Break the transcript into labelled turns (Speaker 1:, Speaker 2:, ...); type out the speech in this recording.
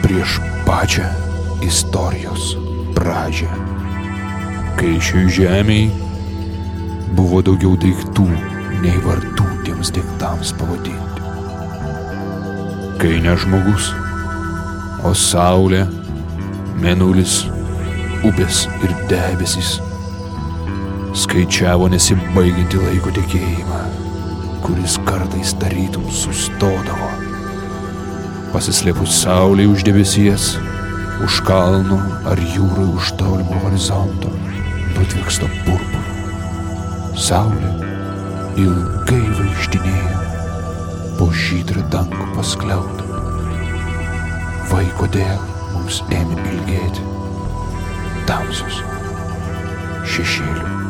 Speaker 1: prieš pačią istorijos pradžią, kai šioj žemėj buvo daugiau daiktų nei vardų tiems daiktams pavadinti. Kai ne žmogus, o saulė, mėnulis, upės ir debesys skaičiavo nesibaigiantį laiko tekėjimą, kuris kartais tarytum sustodavo, pasislėpus saulei už debesies, už kalno ar jūrai už tolimo horizonto nutviksto purpuru. Saulė ilgai vaikštinėjo po žydrą dangų paskliautą. Vai kodėl mums ėmė ilgėti tamsios šešėlių